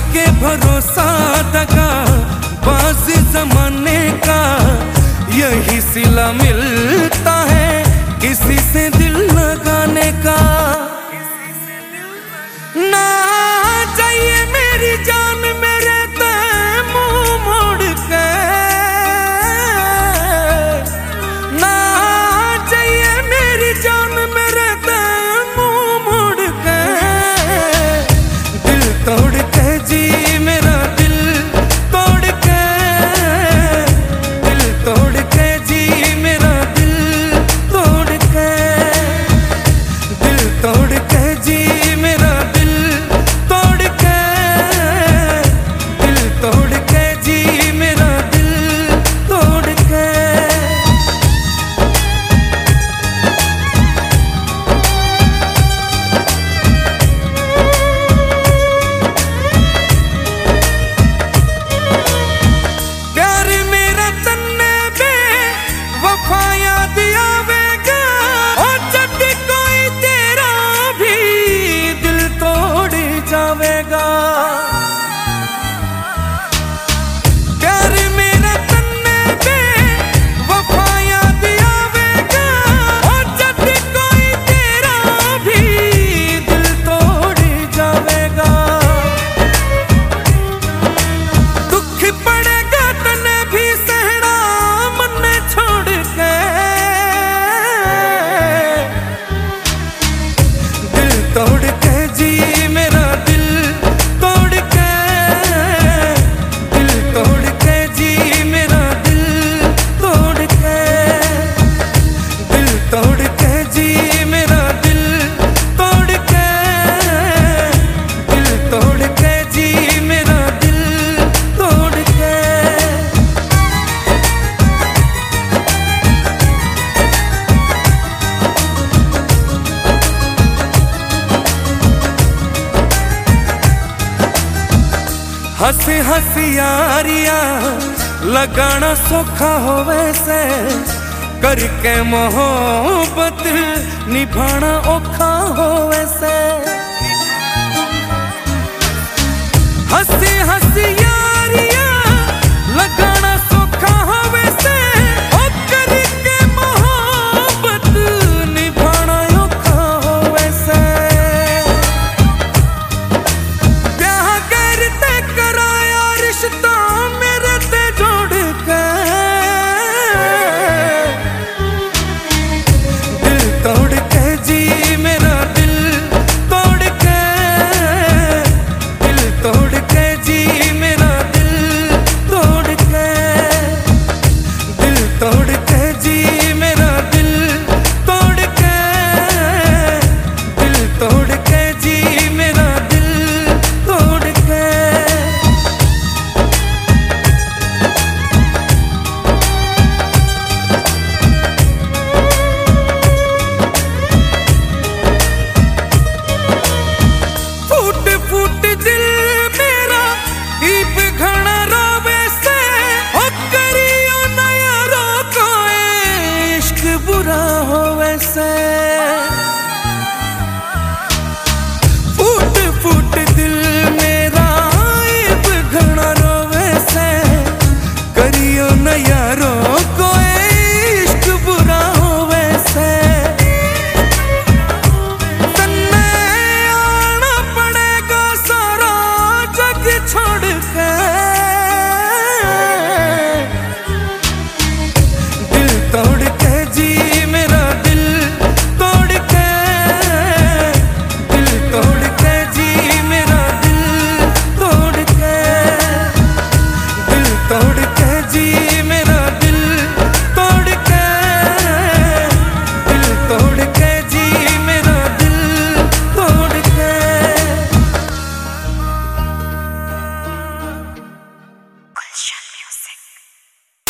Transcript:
के भरोसा दगा बाज जमाने का, यही सिला मिलता है किसी से दिल लगाने का। ना चाहिए मेरी जान मेरे ते मुंह मोड़ के, ना चाहिए मेरी जान मेरे ते मुंह मोड़ के। दिल तोड़ के जी मेरा दिल तोड़ के, दिल तोड़ के जी मेरा दिल तोड़ के, दिल तोड़ के जी मेरा दिल तोड़ के, दिल तोड़ के जी मेरा दिल तोड़ के। प्यार मेरा तन्ने बे वफाया दिया वेगा, और जब कोई तेरा भी दिल तोड़ जावेगा। प्यार मेरा तन्ने बे वफाया दिया वेगा, और जब कोई तेरा भी दिल तोड़ जावेगा। दुख पड़ेगा तने भी सहना मन छोड़ के, दिल तोड़ के जी मेरा दिल तोड़ के, दिल तोड़ के जी मेरा दिल तोड़ के, दिल तोड़ के जी मेरा दिल तोड़ के, दिल तोड़ के जी मेरा दिल तोड़ के। हंसी हंसी यारियां लगाना सौखा हो वैसे, करके मोहब्बत निभाना औखा हो वैसे।